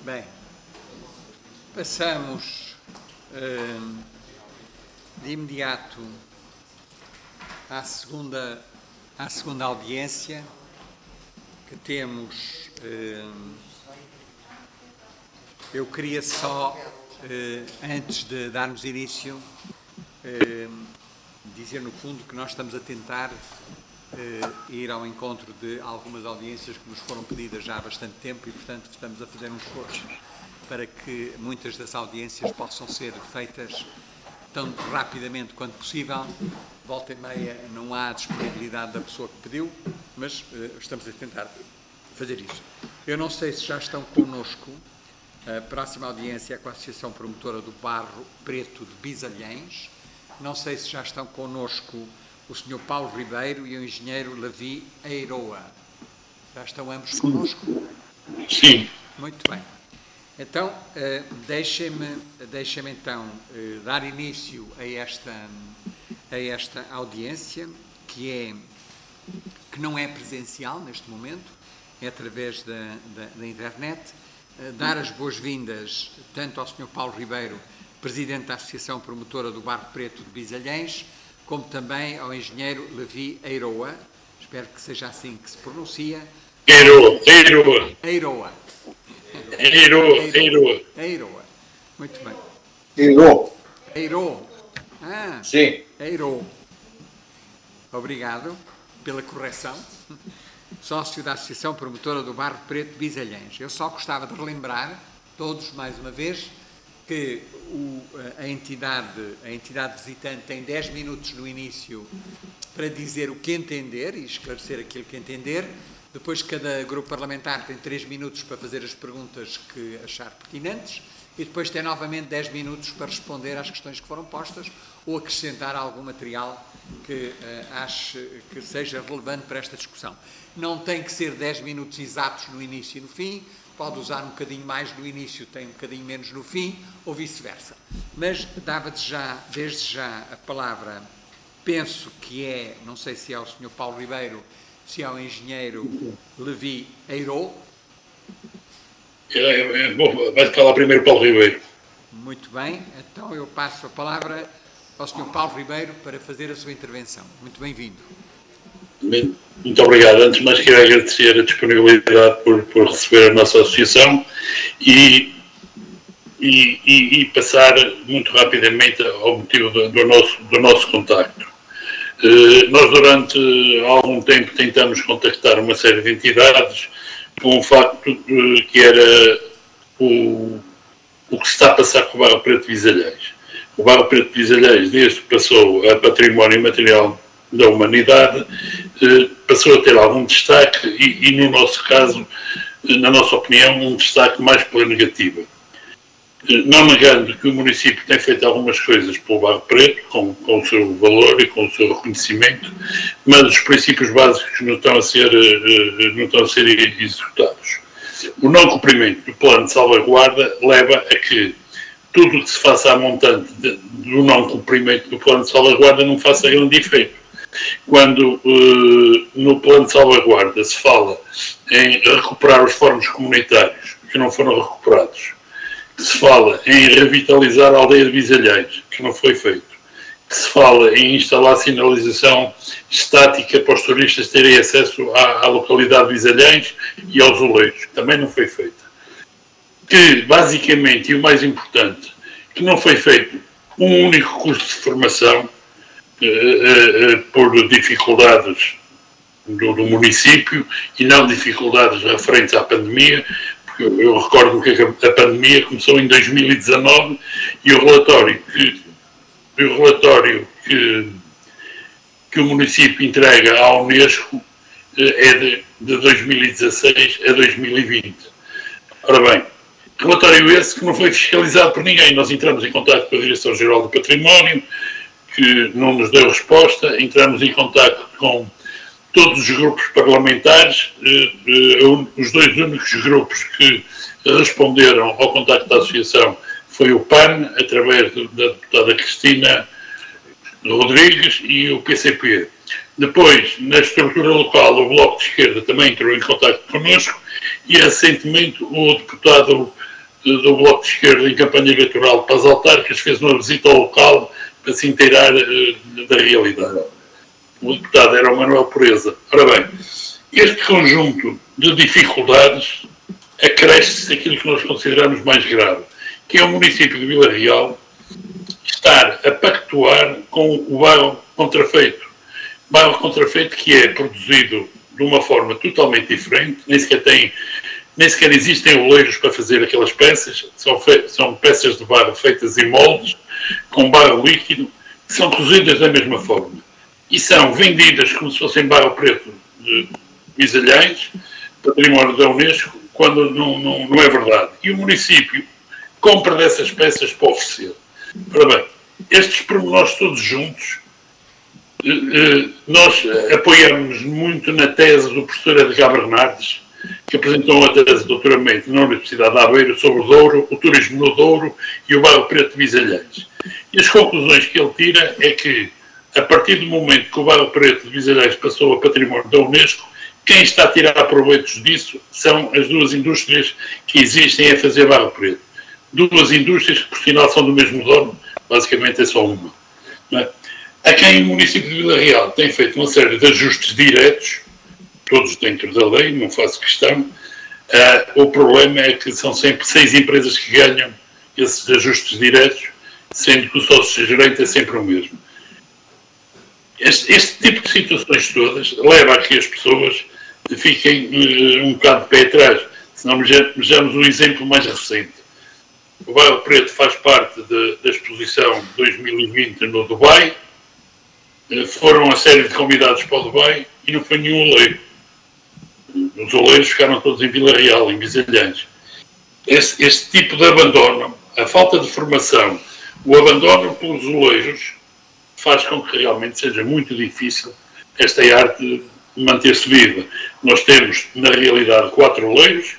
Bem, passamos de imediato à segunda audiência que temos. Eu queria só, antes de darmos início, dizer no fundo que nós estamos a tentar ir ao encontro de algumas audiências que nos foram pedidas já há bastante tempo e, portanto, estamos a fazer um esforço para que muitas das audiências possam ser feitas tão rapidamente quanto possível. Volta e meia não há disponibilidade da pessoa que pediu, mas estamos a tentar fazer isso. Eu não sei se já estão connosco. A próxima audiência é com a Associação Promotora do Barro Preto de Bisalhães. Não sei se já estão connosco o Sr. Paulo Ribeiro e o Engenheiro Levi Eiroa. Já estão ambos connosco? Sim. Muito bem. Então, deixem-me então dar início a esta audiência, que não é presencial neste momento, é através da internet. Dar as boas-vindas tanto ao Sr. Paulo Ribeiro, Presidente da Associação Promotora do Barro Preto de Bisalhães, como também ao Engenheiro Levi Eiroa, espero que seja assim que se pronuncia. Eiroa. Muito bem. Eiro. Sim. Eiro. Obrigado pela correção. Sócio da Associação Promotora do Barro Preto de Bisalhães. Eu só gostava de relembrar, todos mais uma vez, que a entidade visitante tem 10 minutos no início para dizer o que entender e esclarecer aquilo que entender. Depois cada grupo parlamentar tem 3 minutos para fazer as perguntas que achar pertinentes e depois tem novamente 10 minutos para responder às questões que foram postas ou acrescentar algum material que ache que seja relevante para esta discussão. Não tem que ser 10 minutos exatos no início e no fim, pode usar um bocadinho mais no início, tem um bocadinho menos no fim, ou vice-versa. Mas dava-te desde já a palavra, penso que é, não sei se é o Sr. Paulo Ribeiro, se é o Engenheiro Levi Eiroa. Vai falar primeiro Paulo Ribeiro. Muito bem, então eu passo a palavra ao Sr. Paulo Ribeiro para fazer a sua intervenção. Muito bem-vindo. Muito obrigado. Antes de mais, quero agradecer a disponibilidade por receber a nossa associação e passar muito rapidamente ao motivo do nosso contacto. Nós, durante algum tempo, tentamos contactar uma série de entidades com o facto que era o que se está a passar com o Barro Preto de Bisalhães. O Barro Preto de Bisalhães, desde que passou a Património Imaterial da Humanidade, passou a ter algum destaque e, no nosso caso, na nossa opinião, um destaque mais pela negativa. Não negando que o município tem feito algumas coisas pelo Barro Preto, com o seu valor e com o seu reconhecimento, mas os princípios básicos não estão a ser executados. O não cumprimento do plano de salvaguarda leva a que tudo o que se faça à montante do não cumprimento do plano de salvaguarda não faça grande efeito. Quando no plano de salvaguarda se fala em recuperar os fóruns comunitários que não foram recuperados, que se fala em revitalizar a aldeia de Bisalhães, que não foi feito, que se fala em instalar sinalização estática para os turistas terem acesso à localidade de Bisalhães e aos oleiros, que também não foi feito. Que, basicamente, e o mais importante, que não foi feito um único curso de formação por dificuldades do município e não dificuldades referentes à pandemia, porque eu recordo que a pandemia começou em 2019 e o relatório que o município entrega à Unesco é de 2016 a 2020. Ora bem, relatório esse que não foi fiscalizado por ninguém. Nós entramos em contato com a Direção-Geral do Património, que não nos deu resposta, entramos em contato com todos os grupos parlamentares, os dois únicos grupos que responderam ao contacto da associação foi o PAN, através da deputada Cristina Rodrigues, e o PCP. Depois, na estrutura local, o Bloco de Esquerda também entrou em contacto connosco e, recentemente, o deputado do Bloco de Esquerda em campanha eleitoral para as autárquicas fez uma visita ao local para se inteirar da realidade. O deputado era o Manuel Pureza. Ora bem, este conjunto de dificuldades acresce aquilo que nós consideramos mais grave, que é o município de Vila Real estar a pactuar com o barro contrafeito. Barro contrafeito que é produzido de uma forma totalmente diferente, nem sequer existem oleiros para fazer aquelas peças, são peças de barro feitas em moldes, com barro líquido, que são cozidas da mesma forma. E são vendidas como se fossem barro preto de Bisalhães, património da Unesco, quando não é verdade. E o município compra dessas peças para oferecer. Ora bem, estes pormenores todos juntos, nós apoiamos muito na tese do professor Edgar Bernardes, que apresentou uma tese de doutoramento na Universidade de Aveiro sobre o Douro, o turismo no Douro e o barro preto de Bisalhães. E as conclusões que ele tira é que, a partir do momento que o barro preto de Bisalhães passou a património da Unesco, quem está a tirar proveitos disso são as duas indústrias que existem a fazer barro preto. Duas indústrias que, por sinal, são do mesmo dono, basicamente é só uma. Não é? A quem o município de Vila Real tem feito uma série de ajustes diretos, todos dentro da lei, não faço questão. O problema é que são sempre 6 empresas que ganham esses ajustes diretos, sendo que o sócio-gerente é sempre o mesmo. Este tipo de situações todas leva a que as pessoas fiquem um bocado de pé atrás. Se não vejamos um exemplo mais recente. O barro preto faz parte da exposição 2020 no Dubai. Foram uma série de convidados para o Dubai e não foi nenhum oleiro. Os oleiros ficaram todos em Vila Real, em Bisalhães. Este tipo de abandono, a falta de formação, o abandono pelos oleiros, faz com que realmente seja muito difícil esta arte manter-se viva. Nós temos, na realidade, 4 oleiros.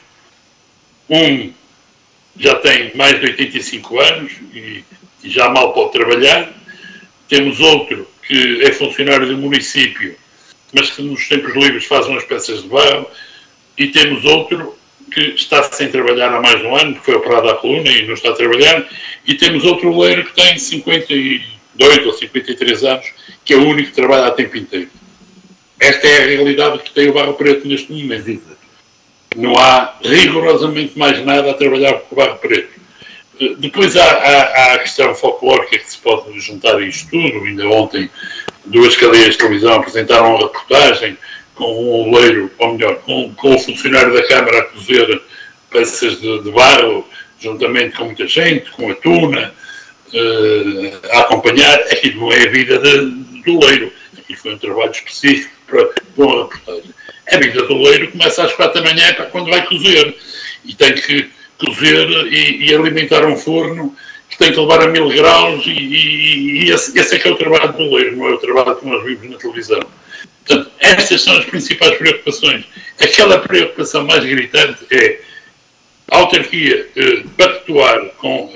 Um já tem mais de 85 anos e já mal pode trabalhar. Temos outro que é funcionário do município, mas que nos tempos livres faz umas peças de barro. E temos outro que está sem trabalhar há mais de um ano, porque foi operado à coluna e não está a trabalhar. E temos outro oleiro que tem 52 ou 53 anos, que é o único que trabalha a tempo inteiro. Esta é a realidade que tem o barro preto neste momento. Não há rigorosamente mais nada a trabalhar com o barro preto. Depois há a questão folclórica que se pode juntar a isto tudo. Ainda ontem 2 cadeias de televisão apresentaram uma reportagem com um oleiro, ou melhor, com o funcionário da Câmara a cozer peças de barro, juntamente com muita gente, com a tuna, a acompanhar. Aquilo não é a vida do oleiro. Aquilo foi um trabalho específico para uma reportagem. A vida do oleiro começa às 4 da manhã para quando vai cozer. E tem que cozer e alimentar um forno que tem que levar a 1000 graus e esse é que é o trabalho do oleiro, não é o trabalho que nós vimos na televisão. Portanto, estas são as principais preocupações. Aquela preocupação mais gritante é a autarquia pactuar com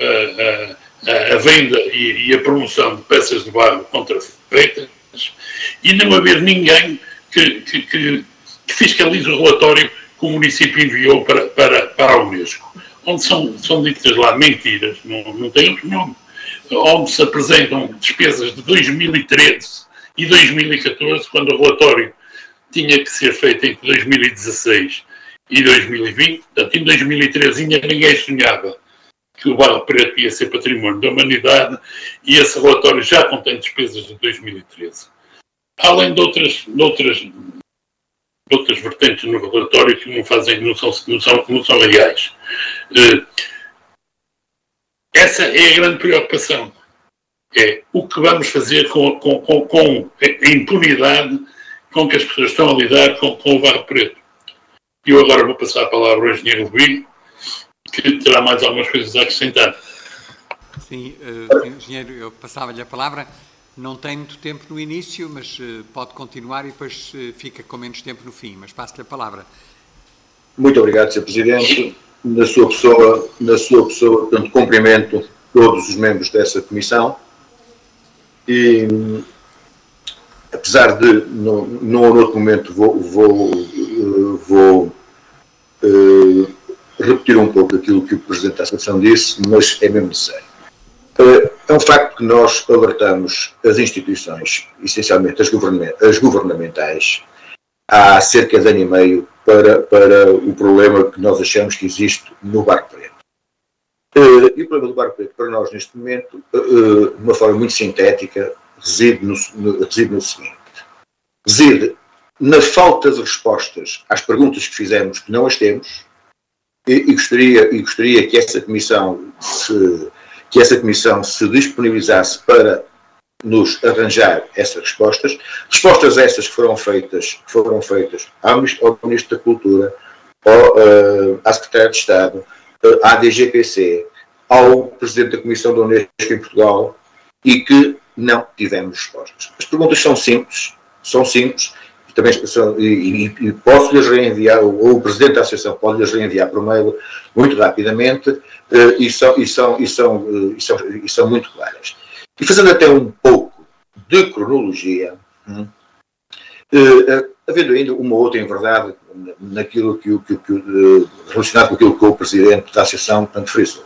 a venda e a promoção de peças de barro contrafeitas e não haver ninguém que fiscalize o relatório que o município enviou para a Unesco, onde são ditas lá mentiras, não tem outro nome, onde se apresentam despesas de 2013 e 2014, quando o relatório tinha que ser feito entre 2016 e 2020. Portanto, em 2013 ainda ninguém sonhava que o barro preto ia ser património da humanidade e esse relatório já contém despesas de 2013. Além de outras vertentes no relatório que não são reais. Essa é a grande preocupação. É o que vamos fazer com a impunidade com que as pessoas estão a lidar com o barro preto. E eu agora vou passar a palavra ao engenheiro Rubinho, que terá mais algumas coisas a acrescentar. Sim, engenheiro, eu passava-lhe a palavra. Não tem muito tempo no início, mas pode continuar e depois fica com menos tempo no fim, mas passo-lhe a palavra. Muito obrigado, Sr. Presidente. Na sua pessoa, portanto, cumprimento todos os membros dessa comissão e, apesar de, num outro momento, vou repetir um pouco aquilo que o Presidente da Associação disse, mas é mesmo necessário. É um facto que nós alertamos as instituições, essencialmente as governamentais, há cerca de ano e meio para o problema que nós achamos que existe no Barco Preto. E o problema do Barco Preto, para nós, neste momento, de uma forma muito sintética, reside no seguinte. Reside na falta de respostas às perguntas que fizemos, que não as temos, e gostaria que essa comissão se disponibilizasse para nos arranjar essas respostas. Respostas essas que foram feitas ao Ministro da Cultura, à Secretária de Estado, à DGPC, ao Presidente da Comissão da Unesco em Portugal, e que não tivemos respostas. As perguntas são simples, e posso-lhes reenviar, ou o Presidente da Associação pode-lhes reenviar por mail muito rapidamente, e são muito claras. E fazendo até um pouco de cronologia, havendo ainda uma outra em verdade naquilo relacionado com aquilo que o Presidente da Associação tanto frisou.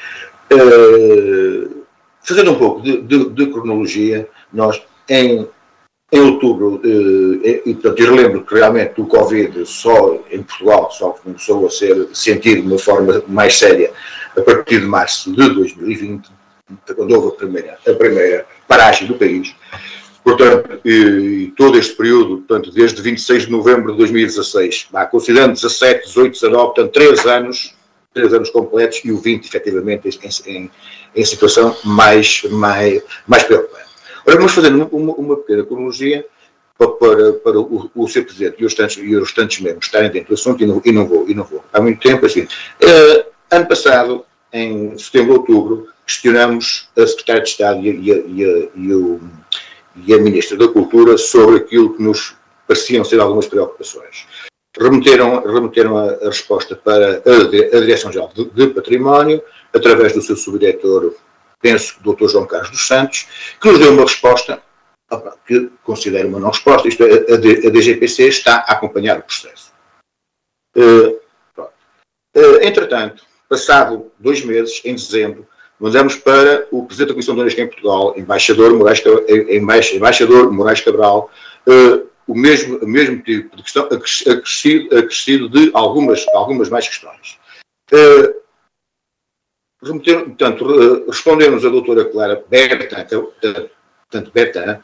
Fazendo um pouco de cronologia, nós em outubro, portanto, eu relembro que realmente o Covid só em Portugal só começou a ser sentido de uma forma mais séria a partir de março de 2020, quando houve a primeira paragem do país. Portanto, e todo este período, portanto, desde 26 de novembro de 2016, considerando 17, 18, 19, portanto, 3 anos completos, e o 20, efetivamente, em situação mais preocupante. Ora, vamos fazer uma pequena cronologia para o Sr. Presidente e os restantes membros estarem dentro do assunto, e não vou. Há muito tempo, assim. Ano passado, em setembro, outubro, questionamos a Secretária de Estado e a Ministra da Cultura sobre aquilo que nos pareciam ser algumas preocupações. Remeteram a resposta para a Direção-Geral de Património, através do seu subdiretor, penso, Dr. João Carlos dos Santos, que nos deu uma resposta que considero uma não resposta, isto é, a DGPC está a acompanhar o processo. Entretanto, passado 2 meses, em dezembro, mandamos para o Presidente da Comissão da Unesco em Portugal, embaixador Moraes Cabral, o mesmo tipo de questão, acrescido de algumas mais questões. Portanto, respondemos a doutora Clara Bertan,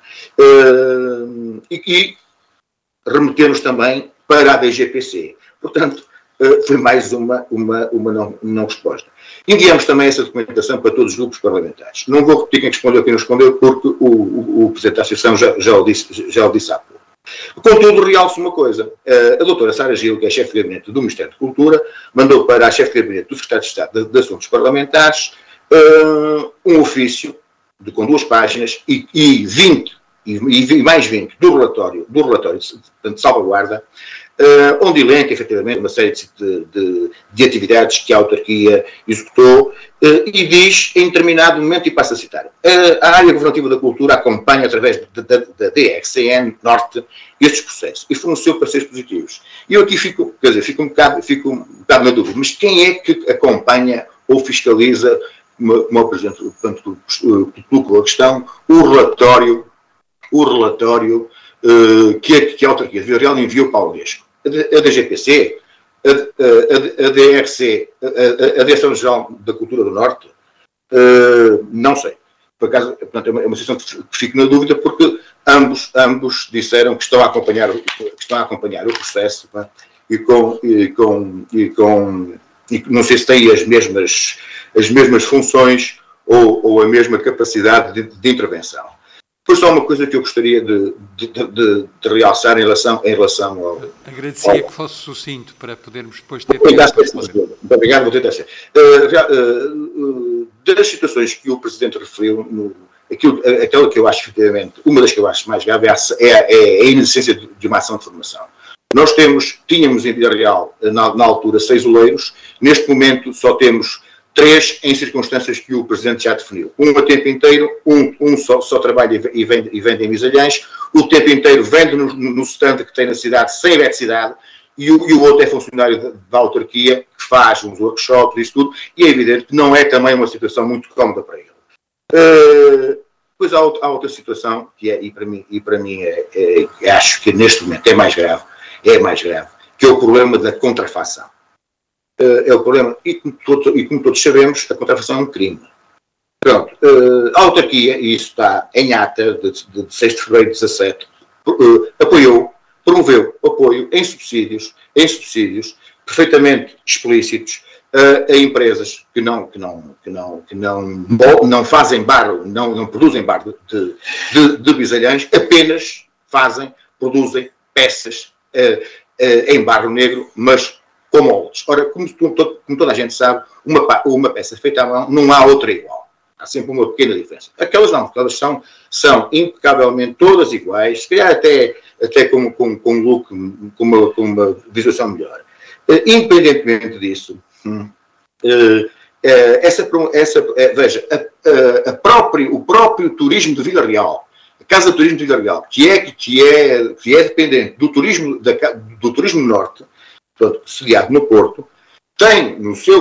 e remetemos também para a DGPC. Portanto, foi mais uma não resposta. Enviamos também essa documentação para todos os grupos parlamentares. Não vou repetir quem respondeu, quem não respondeu, porque o Presidente da Associação já o disse há pouco. Contudo, realço uma coisa. A doutora Sara Gil, que é chefe de gabinete do Ministério da Cultura, mandou para a chefe de gabinete do Secretário de Estado de Assuntos Parlamentares um ofício com 2 páginas e mais 20 do relatório de salvaguarda, onde elenca, efetivamente, uma série de atividades que a autarquia executou, e diz, em determinado momento, e passo a citar, a área governativa da cultura acompanha, através da DRCN Norte, estes processos, e forneceu pareceres positivos. E eu aqui fico um bocado na dúvida, mas quem é que acompanha ou fiscaliza, como apresento, portanto, colocou a questão, o relatório que a autarquia de Vila Real enviou para a Unesco? A DGPC, a DRC, a Direção-Geral da Cultura do Norte, não sei. Por acaso, portanto, é uma situação que fico na dúvida, porque ambos disseram que estão a acompanhar o processo, e não sei se têm as mesmas funções ou a mesma capacidade de intervenção. Foi só uma coisa que eu gostaria de realçar em relação ao... Agradecia que fosse sucinto para podermos depois ter tempo para responder. Muito obrigado, vou tentar ser. Das situações que o Presidente referiu, aquela que eu acho, efetivamente, uma das que eu acho mais grave é a inexistência de uma ação de formação. Nós tínhamos em Vila Real, na altura, 6 oleiros, neste momento só temos 3 em circunstâncias que o Presidente já definiu. Um a tempo inteiro, um só trabalha e vende em Misalhães, o tempo inteiro vende no stand que tem na cidade, sem eletricidade, e o outro é funcionário da autarquia, que faz uns workshops, isso tudo, e é evidente que não é também uma situação muito cómoda para ele. Depois há outra situação, que é, e para mim acho que neste momento é mais grave, que é o problema da contrafação. É o problema, e como todos sabemos, a contrafação é um crime. Pronto, a autarquia, e isso está em ata de 6 de fevereiro de 17, promoveu apoio em subsídios perfeitamente explícitos a empresas que não fazem barro, não produzem barro de bisalhães, apenas produzem peças em barro negro, mas com moldes. Ora, como toda a gente sabe, uma peça feita à mão não há outra igual. Há sempre uma pequena diferença. Aquelas não, aquelas são impecavelmente todas iguais, se calhar até com um look, com uma visualização melhor. Independentemente disso, veja, o próprio turismo de Vila Real, a Casa de Turismo de Vila Real, que é dependente do turismo norte, portanto, sediado no Porto, tem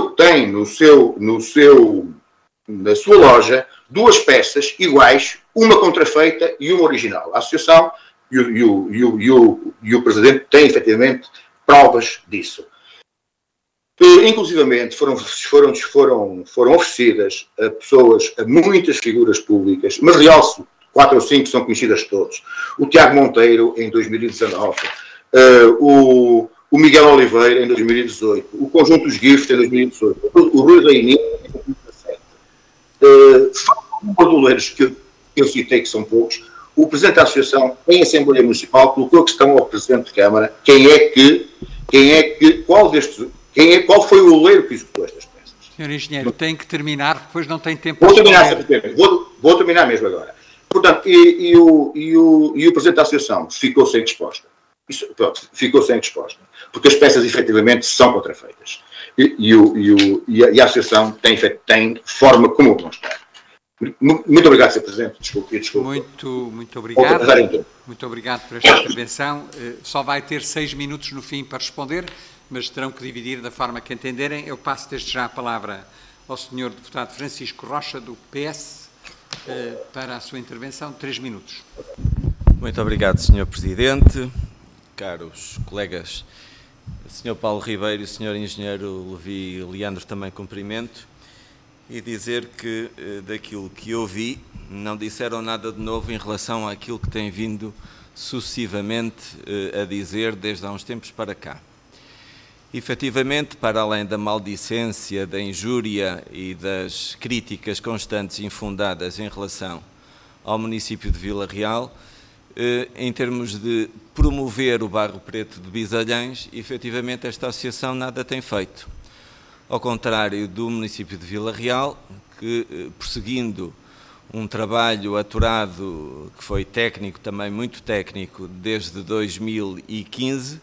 na sua loja 2 peças iguais, uma contrafeita e uma original. A associação e o presidente têm efetivamente provas disso. Inclusivamente foram oferecidas a pessoas, a muitas figuras públicas, mas realço 4 ou 5 são conhecidas de todos. O Tiago Monteiro em 2019, o Miguel Oliveira em 2018, o Conjunto dos Gift em 2018, o Rui Rainha em 2017. Os bordoleiros que eu citei, que são poucos, o Presidente da Associação, em Assembleia Municipal, colocou a questão ao Presidente de Câmara, qual foi o oleiro que executou estas peças. Senhor Engenheiro, tem que terminar, depois não tem tempo para Vou terminar mesmo agora. Portanto, e o Presidente da Associação ficou sem resposta. Ficou sem resposta. Porque as peças, efetivamente, são contrafeitas. E a Associação tem forma como demonstrar. Muito obrigado, Sr. Presidente. Desculpe. Muito obrigado. Muito obrigado por esta intervenção. Só vai ter 6 minutos no fim para responder, mas terão que dividir da forma que entenderem. Eu passo desde já a palavra ao Sr. Deputado Francisco Rocha, do PS, para a sua intervenção. 3 minutos. Muito obrigado, Sr. Presidente. Caros colegas, Sr. Paulo Ribeiro e Sr. Engenheiro Levi Leandro, também cumprimento, e dizer que daquilo que ouvi não disseram nada de novo em relação àquilo que têm vindo sucessivamente a dizer desde há uns tempos para cá. Efetivamente, para além da maldicência, da injúria e das críticas constantes e infundadas em relação ao município de Vila Real, em termos de promover o barro preto de Bisalhães, efetivamente esta associação nada tem feito. Ao contrário do município de Vila Real, que perseguindo um trabalho aturado, que foi técnico, também muito técnico, desde 2015,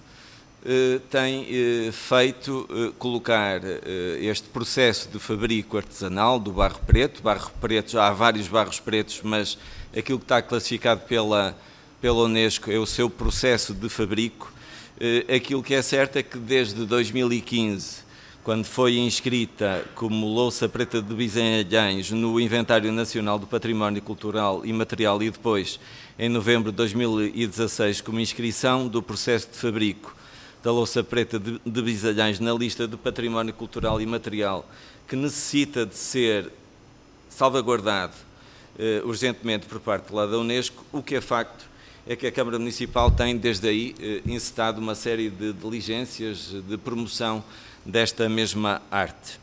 tem feito colocar este processo de fabrico artesanal do barro preto. Já há vários barros pretos, mas aquilo que está classificado pela Unesco é o seu processo de fabrico. Aquilo que é certo é que desde 2015, quando foi inscrita como louça preta de Bisalhães no Inventário Nacional do Património Cultural e Material, e depois, em novembro de 2016, como inscrição do processo de fabrico da louça preta de Bisalhães na lista de Património Cultural e Material, que necessita de ser salvaguardado urgentemente por parte lá da Unesco, o que é facto é que a Câmara Municipal tem, desde aí, encetado uma série de diligências de promoção desta mesma arte.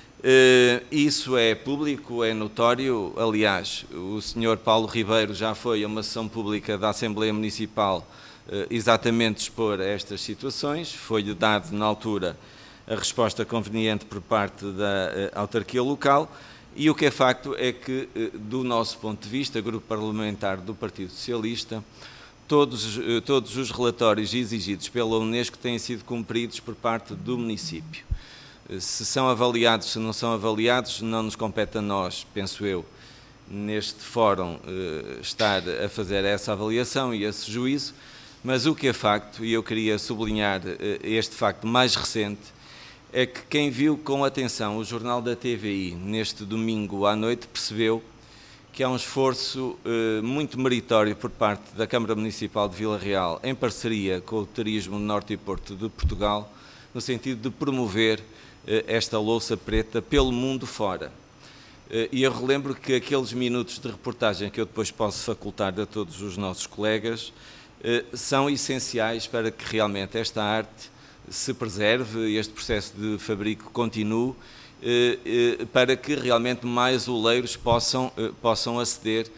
Isso é público, é notório. Aliás, o Sr. Paulo Ribeiro já foi a uma sessão pública da Assembleia Municipal exatamente expor estas situações. Foi-lhe dado, na altura, a resposta conveniente por parte da autarquia local. E o que é facto é que, do nosso ponto de vista, Grupo Parlamentar do Partido Socialista, todos os relatórios exigidos pela Unesco têm sido cumpridos por parte do município. Se são avaliados, se não são avaliados, não nos compete a nós, penso eu, neste fórum, estar a fazer essa avaliação e esse juízo, mas o que é facto, e eu queria sublinhar este facto mais recente, é que quem viu com atenção o Jornal da TVI neste domingo à noite percebeu que há um esforço muito meritório por parte da Câmara Municipal de Vila Real, em parceria com o Turismo Norte e Porto de Portugal, no sentido de promover esta louça preta pelo mundo fora. E eu relembro que aqueles minutos de reportagem que eu depois posso facultar a todos os nossos colegas são essenciais para que realmente esta arte se preserve, este processo de fabrico continue, para que realmente mais oleiros possam aceder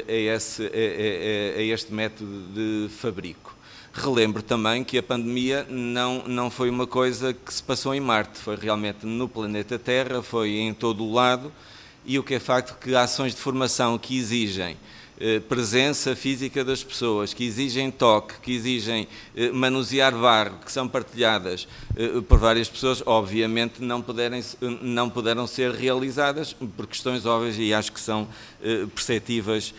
a este método de fabrico. Relembro também que a pandemia não foi uma coisa que se passou em Marte, foi realmente no planeta Terra, foi em todo o lado, e o que é facto que ações de formação que exigem presença física das pessoas, que exigem toque, que exigem manusear barro, que são partilhadas por várias pessoas, obviamente não puderam ser realizadas por questões óbvias e acho que são perceptíveis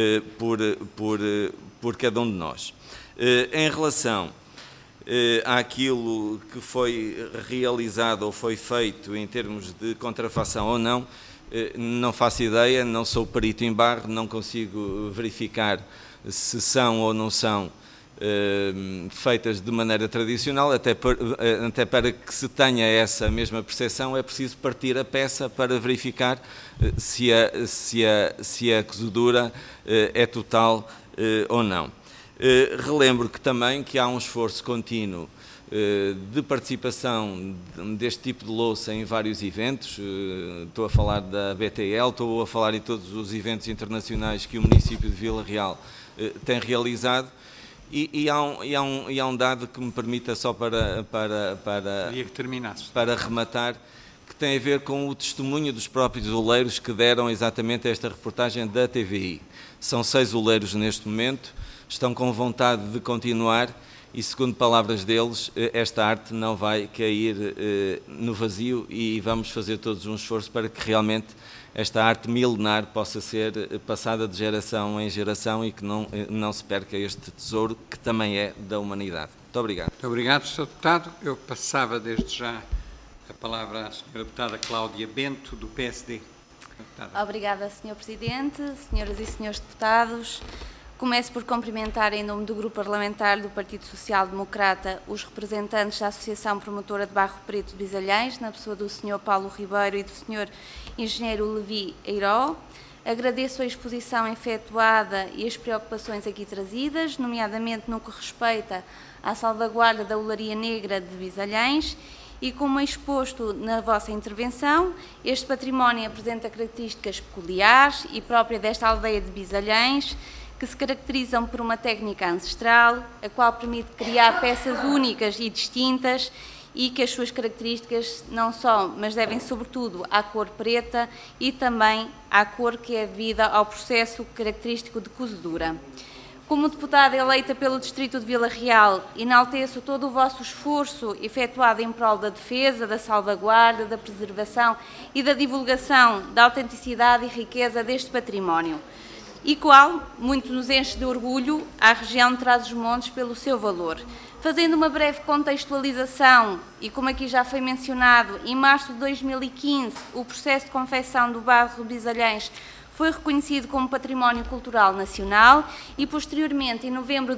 por cada um de nós. Em relação àquilo que foi realizado ou foi feito em termos de contrafação ou não, não faço ideia, não sou perito em barro, não consigo verificar se são ou não são feitas de maneira tradicional, até para que se tenha essa mesma percepção é preciso partir a peça para verificar se a cozedura é total ou não. Relembro que também que há um esforço contínuo de participação deste tipo de louça em vários eventos, estou a falar da BTL, estou a falar em todos os eventos internacionais que o município de Vila Real tem realizado, e há um dado que me permita só para rematar, que tem a ver com o testemunho dos próprios oleiros que deram exatamente esta reportagem da TVI. São 6 oleiros neste momento, estão com vontade de continuar, e, segundo palavras deles, esta arte não vai cair no vazio e vamos fazer todos um esforço para que realmente esta arte milenar possa ser passada de geração em geração e que não se perca este tesouro que também é da humanidade. Muito obrigado. Muito obrigado, Sr. Deputado. Eu passava desde já a palavra à Sra. Deputada Cláudia Bento, do PSD. Obrigada, Sr. Presidente, senhoras e senhores deputados. Começo por cumprimentar, em nome do Grupo Parlamentar do Partido Social Democrata, os representantes da Associação Promotora de Barro Preto de Bisalhães, na pessoa do Sr. Paulo Ribeiro e do Sr. Engenheiro Levi Eiró. Agradeço a exposição efetuada e as preocupações aqui trazidas, nomeadamente no que respeita à salvaguarda da olaria negra de Bisalhães. E como exposto na vossa intervenção, este património apresenta características peculiares e próprias desta aldeia de Bisalhães, que se caracterizam por uma técnica ancestral, a qual permite criar peças únicas e distintas e que as suas características não só, mas devem sobretudo à cor preta e também à cor que é devida ao processo característico de cozedura. Como deputada eleita pelo Distrito de Vila Real, enalteço todo o vosso esforço efetuado em prol da defesa, da salvaguarda, da preservação e da divulgação da autenticidade e riqueza deste património, e qual muito nos enche de orgulho à região de Trás-os-Montes pelo seu valor. Fazendo uma breve contextualização, e como aqui já foi mencionado, em março de 2015, o processo de confecção do barro de Bisalhães foi reconhecido como Património Cultural Nacional e, posteriormente, em novembro de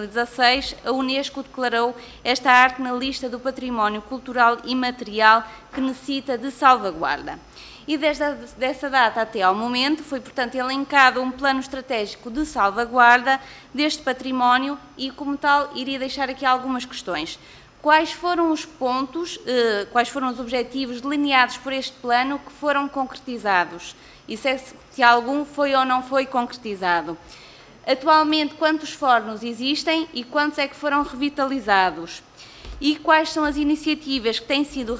2016, a Unesco declarou esta arte na lista do Património Cultural Imaterial que necessita de salvaguarda. E desde essa data até ao momento foi, portanto, elencado um plano estratégico de salvaguarda deste património e, como tal, iria deixar aqui algumas questões. Quais foram os pontos, quais foram os objetivos delineados por este plano que foram concretizados? E se algum foi ou não foi concretizado? Atualmente, quantos fornos existem e quantos é que foram revitalizados? E quais são as iniciativas que têm sido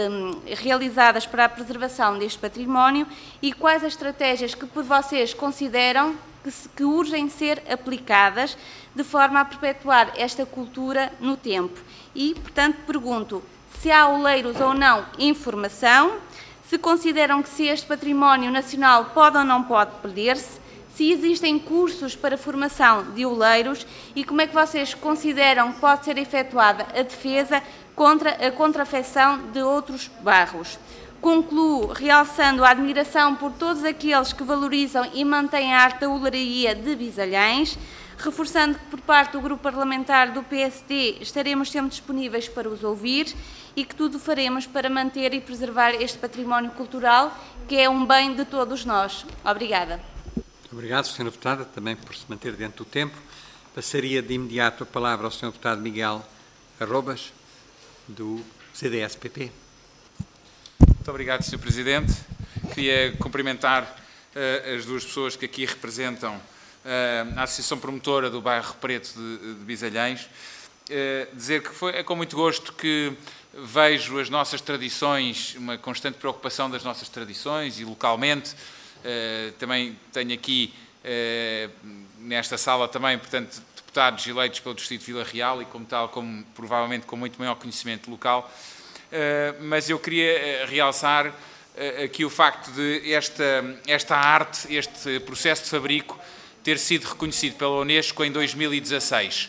realizadas para a preservação deste património e quais as estratégias que por vocês consideram que urgem ser aplicadas de forma a perpetuar esta cultura no tempo? E, portanto, pergunto se há oleiros ou não em formação, se consideram que se este património nacional pode ou não pode perder-se, se existem cursos para formação de oleiros e como é que vocês consideram que pode ser efetuada a defesa contra a contrafecção de outros barros. Concluo realçando a admiração por todos aqueles que valorizam e mantêm a arte da olaria de Bisalhães, reforçando que por parte do Grupo Parlamentar do PSD estaremos sempre disponíveis para os ouvir e que tudo faremos para manter e preservar este património cultural, que é um bem de todos nós. Obrigada. Muito obrigado, Sra. Deputada, também por se manter dentro do tempo. Passaria de imediato a palavra ao Sr. Deputado Miguel Arrobas, do CDS-PP. Muito obrigado, Sr. Presidente. Queria cumprimentar as duas pessoas que aqui representam a Associação Promotora do Bairro Preto de Bisalhães. Dizer que é com muito gosto que vejo as nossas tradições, uma constante preocupação das nossas tradições e localmente. Também tenho aqui nesta sala também, portanto, deputados eleitos pelo Distrito de Vila Real e como tal, provavelmente com muito maior conhecimento local. Mas eu queria realçar aqui o facto de esta arte, este processo de fabrico, ter sido reconhecido pela Unesco em 2016.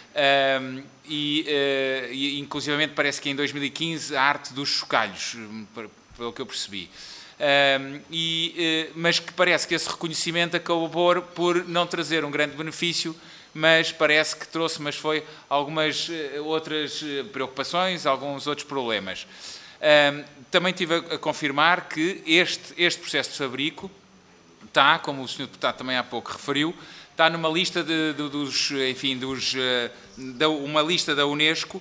Inclusivamente parece que em 2015 a arte dos chocalhos, pelo que eu percebi. Mas que parece que esse reconhecimento acabou por não trazer um grande benefício, mas parece que trouxe, mas foi algumas outras preocupações, alguns outros problemas. Também tive a confirmar que este processo de fabrico está, como o Sr. Deputado também há pouco referiu, está numa lista uma lista da Unesco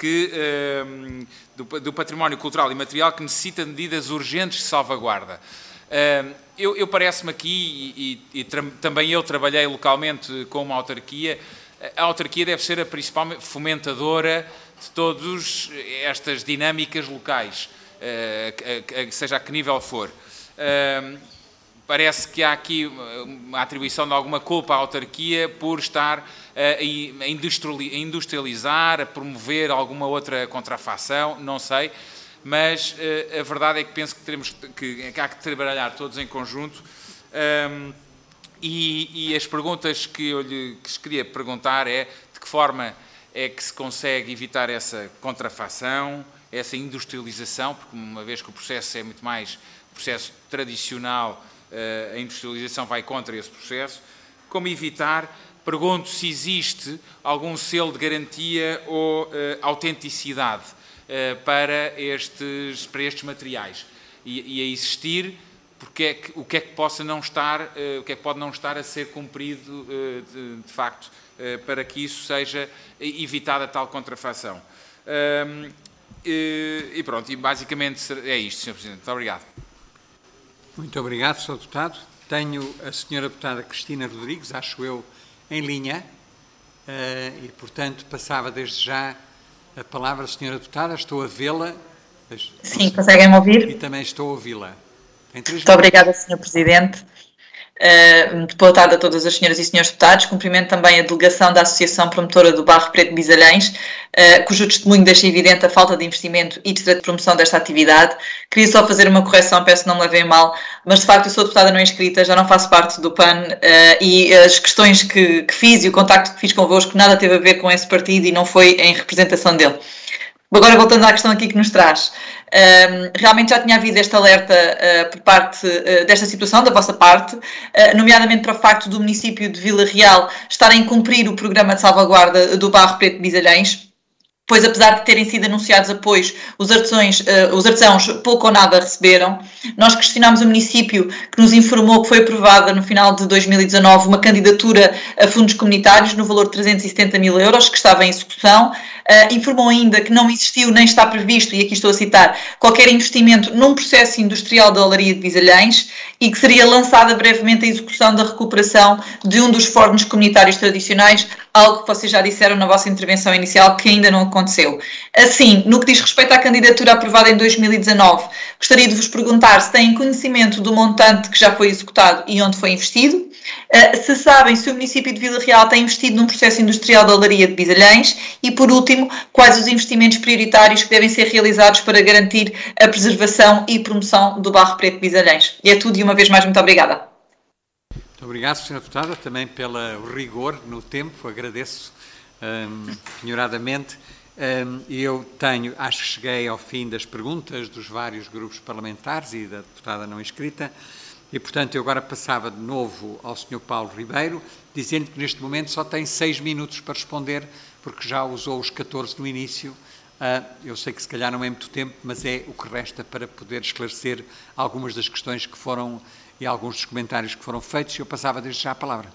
do património cultural e material que necessita de medidas urgentes de salvaguarda. Eu parece-me aqui, e também eu trabalhei localmente com uma autarquia, a autarquia deve ser a principal fomentadora de todas estas dinâmicas locais, seja a que nível for. Parece que há aqui uma atribuição de alguma culpa à autarquia por estar a industrializar, a promover alguma outra contrafação, não sei, mas a verdade é que penso que há que trabalhar todos em conjunto. E as perguntas que eu lhes queria perguntar é de que forma é que se consegue evitar essa contrafação, essa industrialização, porque uma vez que o processo é muito mais processo tradicional, a industrialização vai contra esse processo. Como evitar? Pergunto se existe algum selo de garantia ou autenticidade para estes materiais. E a existir, o que é que pode não estar a ser cumprido de facto para que isso seja evitada tal contrafação. E pronto, e basicamente é isto, Sr. Presidente. Muito obrigado. Muito obrigado, Sr. Deputado. Tenho a Sra. Deputada Cristina Rodrigues, acho eu, em linha, e, portanto, passava desde já a palavra à Sra. Deputada. Estou a vê-la. Sim, conseguem-me ouvir? E também estou a ouvi-la. Muito obrigada, Sr. Presidente. Muito boa tarde a todas as senhoras e senhores deputados. Cumprimento também a delegação da Associação Promotora do Bairro Preto de Bisalhães, cujo testemunho deixa evidente a falta de investimento e de promoção desta atividade. Queria só fazer uma correção, peço que não me levem mal, mas de facto eu sou deputada não inscrita, já não faço parte do PAN e as questões que fiz e o contacto que fiz convosco nada teve a ver com esse partido e não foi em representação dele. Agora, voltando à questão aqui que nos traz, realmente já tinha havido este alerta por parte desta situação, da vossa parte, nomeadamente para o facto do município de Vila Real estar a incumprir o programa de salvaguarda do Bairro Preto de Bisalhães, pois apesar de terem sido anunciados apoios, os artesãos pouco ou nada receberam. Nós questionámos o município, que nos informou que foi aprovada no final de 2019 uma candidatura a fundos comunitários no valor de 370 mil euros, que estava em execução. Informou ainda que não existiu nem está previsto, e aqui estou a citar, qualquer investimento num processo industrial da olaria de Bisalhães e que seria lançada brevemente a execução da recuperação de um dos fornos comunitários tradicionais, algo que vocês já disseram na vossa intervenção inicial que ainda não aconteceu. Assim, no que diz respeito à candidatura aprovada em 2019, gostaria de vos perguntar se têm conhecimento do montante que já foi executado e onde foi investido, se sabem se o município de Vila Real tem investido num processo industrial da olaria de Bisalhães e, por último, quais os investimentos prioritários que devem ser realizados para garantir a preservação e promoção do Bairro Preto de Bisalhães. E é tudo, e uma vez mais, muito obrigada. Muito obrigado, Sra. Deputada, também pelo rigor no tempo, agradeço penhoradamente. E eu acho que cheguei ao fim das perguntas dos vários grupos parlamentares e da deputada não inscrita, e, portanto, eu agora passava de novo ao Sr. Paulo Ribeiro, dizendo que neste momento só tem 6 minutos para responder, porque já usou os 14 no início. Eu sei que se calhar não é muito tempo, mas é o que resta para poder esclarecer algumas das questões que foram e alguns dos comentários que foram feitos, e eu passava desde já a palavra.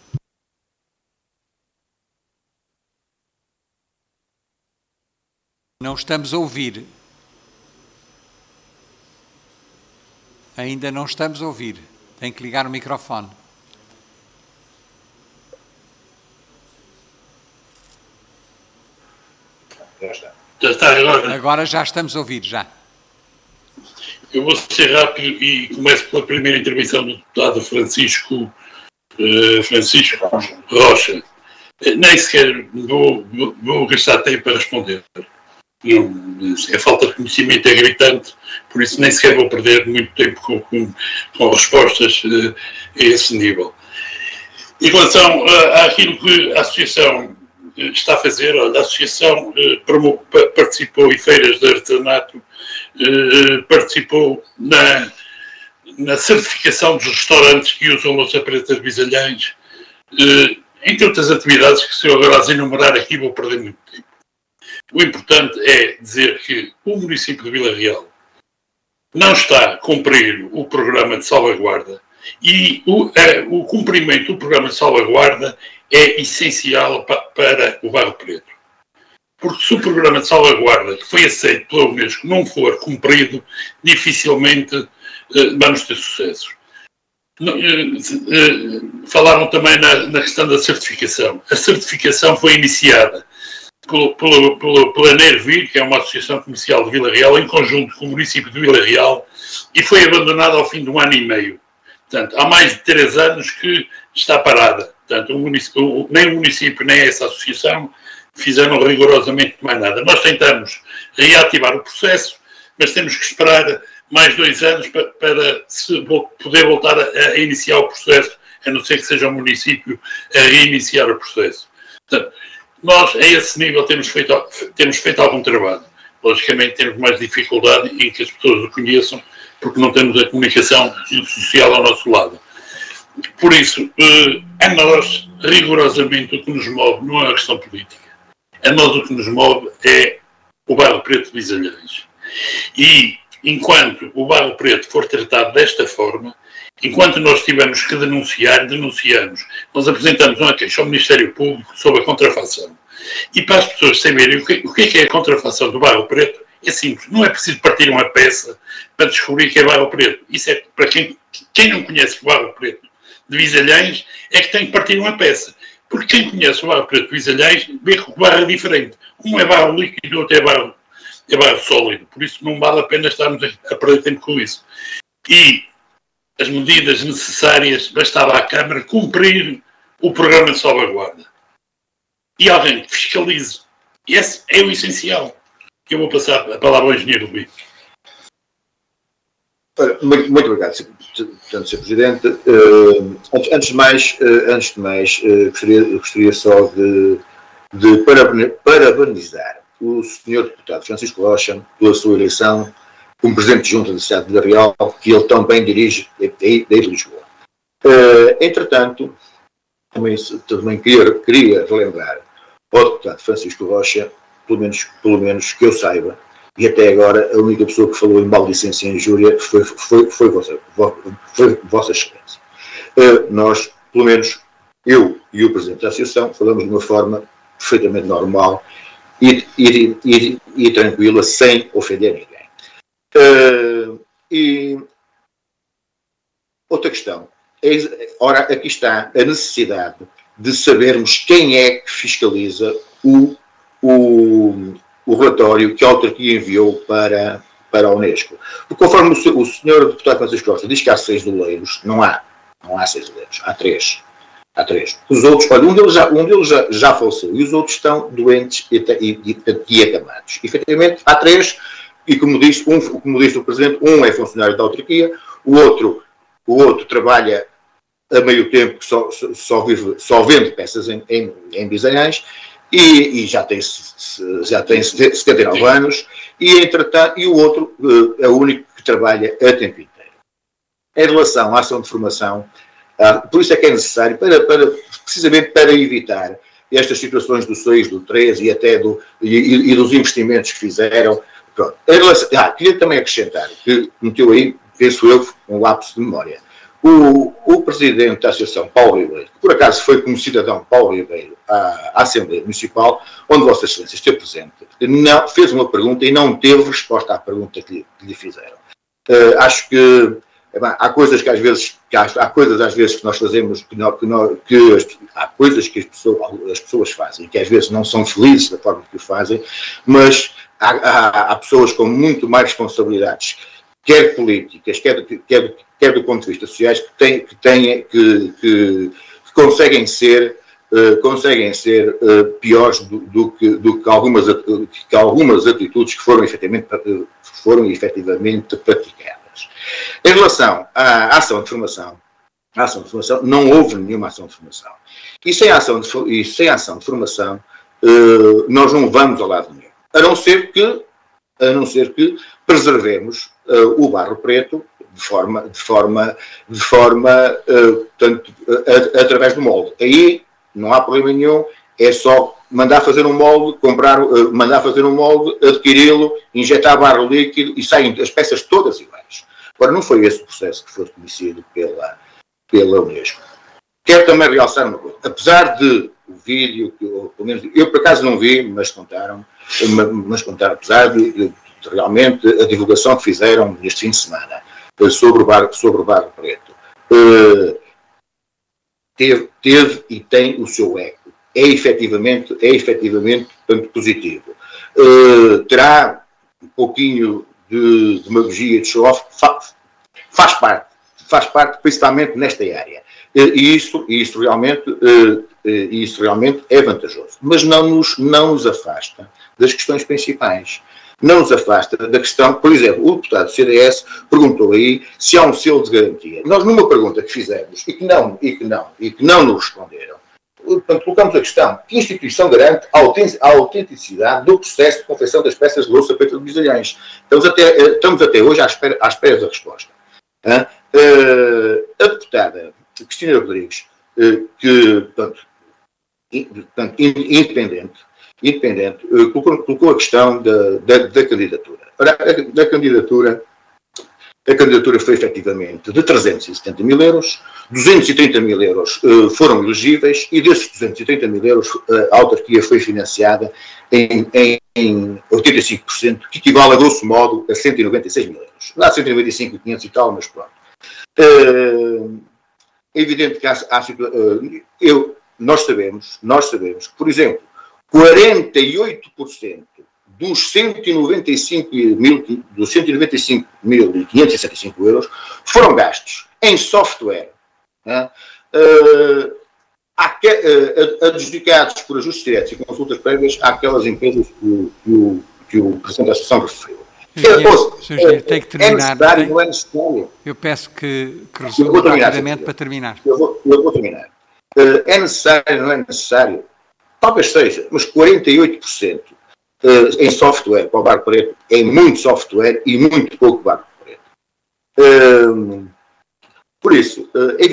Não estamos a ouvir. Ainda não estamos a ouvir. Tem que ligar o microfone. Já está agora. Agora já estamos a ouvir, já. Eu vou ser rápido e começo pela primeira intervenção do deputado Francisco Rocha. Nem sequer vou gastar tempo para responder. Não, a falta de conhecimento é gritante, por isso nem sequer vou perder muito tempo com respostas a esse nível. Em relação àquilo que a Associação está a fazer, a Associação participou em feiras de artesanato, participou na certificação dos restaurantes que usam louça preta de Bisalhães, entre outras atividades que, se eu agora as enumerar aqui, vou perder muito tempo. O importante é dizer que o município de Vila Real não está a cumprir o programa de salvaguarda, e o cumprimento do programa de salvaguarda é essencial para o Barro Preto. Porque se o programa de salvaguarda que foi aceito pela Unesco não for cumprido, dificilmente vamos ter sucesso. Falaram também na questão da certificação. A certificação foi iniciada pela Nervir, que é uma associação comercial de Vila Real, em conjunto com o município de Vila Real, e foi abandonada ao fim de 1 ano e meio. Portanto, há mais de 3 anos que está parada. Portanto, nem o município, nem essa associação fizeram rigorosamente mais nada. Nós tentamos reativar o processo, mas temos que esperar mais 2 anos para poder voltar a iniciar o processo, a não ser que seja o município a reiniciar o processo. Portanto, nós, a esse nível, temos feito algum trabalho. Logicamente, temos mais dificuldade em que as pessoas o conheçam, porque não temos a comunicação social ao nosso lado. Por isso, a nós, rigorosamente, o que nos move não é a questão política. A nós o que nos move é o Barro Preto de Bisalhães. E, enquanto o Barro Preto for tratado desta forma, enquanto nós tivermos que denunciar, denunciamos. Nós apresentamos uma queixa ao Ministério Público sobre a contrafação. E para as pessoas saberem o que é a contrafação do Barro Preto, é simples. Não é preciso partir uma peça para descobrir que é Barro Preto. Isso é para quem não conhece o Barro Preto de Bisalhães, é que tem que partir uma peça. Porque quem conhece o Barro Preto de Bisalhães vê que o barro é diferente. Um é barro líquido e o outro é barro sólido. Por isso não vale a pena estarmos a perder tempo com isso. E as medidas necessárias, bastava à Câmara cumprir o programa de salvaguarda. E alguém que fiscalize. Esse é o essencial. Eu vou passar a palavra ao engenheiro Luís. Muito obrigado, Sr. Presidente. Antes de mais, gostaria só de parabenizar o Sr. Deputado Francisco Rocha pela sua eleição como Presidente de Junta da cidade de Vila Real, que ele também dirige desde Lisboa. Entretanto, também queria relembrar ao Deputado Francisco Rocha, pelo menos que eu saiba, e até agora a única pessoa que falou em maldicência e injúria foi Vossa Excelência. Nós, pelo menos eu e o Presidente da Associação, falamos de uma forma perfeitamente normal e tranquila, sem ofender ninguém. E outra questão. Ora, aqui está a necessidade de sabermos quem é que fiscaliza o relatório que a autarquia enviou para a Unesco. Porque conforme o senhor deputado Francisco Costa diz que há 6 doleiros, não há 6 doleiros, há 3. Os outros, olha, um deles já faleceu e os outros estão doentes e acamados. Efetivamente, há 3, e como disse o Presidente, um é funcionário da autarquia, o outro trabalha a meio tempo, só vende peças em Bisalhães, e já tem 79 anos, e entretanto, e o outro é o único que trabalha a tempo inteiro. Em relação à ação de formação, por isso é que é necessário, precisamente para evitar estas situações do 6, do 3 e até e dos investimentos que fizeram. Pronto. Queria também acrescentar, que meteu aí, penso eu, um lapso de memória. O presidente da Associação, Paulo Ribeiro, que por acaso foi como cidadão Paulo Ribeiro à Assembleia Municipal, onde Vossa Excelência esteve presente, fez uma pergunta e não teve resposta à pergunta que lhe fizeram. Acho que há coisas que às vezes que nós fazemos, há coisas que as pessoas fazem, que às vezes não são felizes da forma que o fazem, mas há pessoas com muito mais responsabilidades, quer políticas, quer do ponto de vista sociais, que conseguem ser piores do que algumas atitudes que foram efetivamente praticadas. Em relação à ação de formação, não houve nenhuma ação de formação. E sem ação de formação, nós não vamos ao lado nenhum. A não ser que preservemos o Barro Preto portanto, através do molde. Aí não há problema nenhum, é só mandar fazer um molde, adquiri-lo, injetar barro líquido e saem as peças todas iguais. Agora, não foi esse o processo que foi conhecido pela Unesco. Quero também realçar uma coisa. Apesar de o vídeo, pelo menos eu por acaso não vi, mas contaram, apesar de realmente a divulgação que fizeram neste fim de semana sobre o Barro Preto, teve e tem o seu eco. É efetivamente portanto, positivo. Terá um pouquinho de demagogia, de show-off, faz parte principalmente nesta área. E isso realmente é vantajoso. Mas não nos afasta das questões principais. Não nos afasta da questão, por exemplo, o deputado do CDS perguntou aí se há um selo de garantia. Nós, numa pergunta que fizemos e que não nos responderam, portanto, colocamos a questão: que instituição garante a autenticidade do processo de confecção das peças de louça Preto de Bisalhães? Estamos até hoje à espera da resposta. A deputada Cristina Rodrigues, que, portanto, independente, colocou a questão da candidatura. Ora, a candidatura foi efetivamente de 370 mil euros, 230 mil euros foram elegíveis e desses 230 mil euros a autarquia foi financiada em 85%, que equivale a grosso modo a 196 mil euros. Dá 195, 500 e tal, mas pronto. É evidente que nós sabemos que, por exemplo, 48% dos 195.565 euros foram gastos em software, adjudicados por ajustes diretos e consultas prévias àquelas empresas que o Presidente da Associação referiu. Senhor, tem que terminar. Não é necessário. Eu peço que resolva rapidamente para terminar. Eu vou terminar. É necessário, não é necessário? Talvez seja, mas 48% em software para o Barro Preto é muito software e muito pouco Barro Preto. Por isso,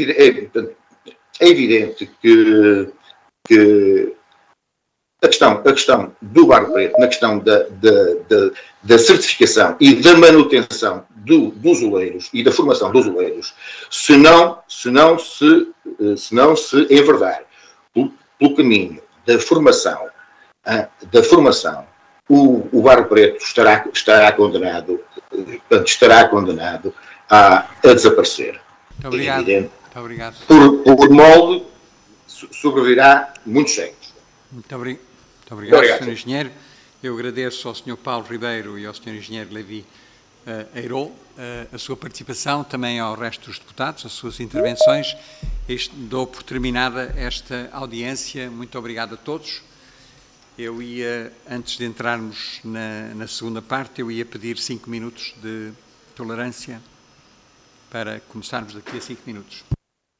é evidente que a questão do Barro Preto, na questão da certificação e da manutenção dos oleiros e da formação dos oleiros, se não se enverdar pelo caminho da formação, o Barro Preto estará condenado a desaparecer. Muito obrigado. É evidente. Muito obrigado. Por molde sobreviverá muitos séculos. Muito obrigado, Sr. Engenheiro. Eu agradeço ao Sr. Paulo Ribeiro e ao Sr. Engenheiro Levi Eirol a sua participação, também ao resto dos deputados, as suas intervenções. Dou por terminada esta audiência. Muito obrigado a todos. Eu ia, antes de entrarmos na segunda parte, eu ia pedir 5 minutos de tolerância para começarmos daqui a 5 minutos.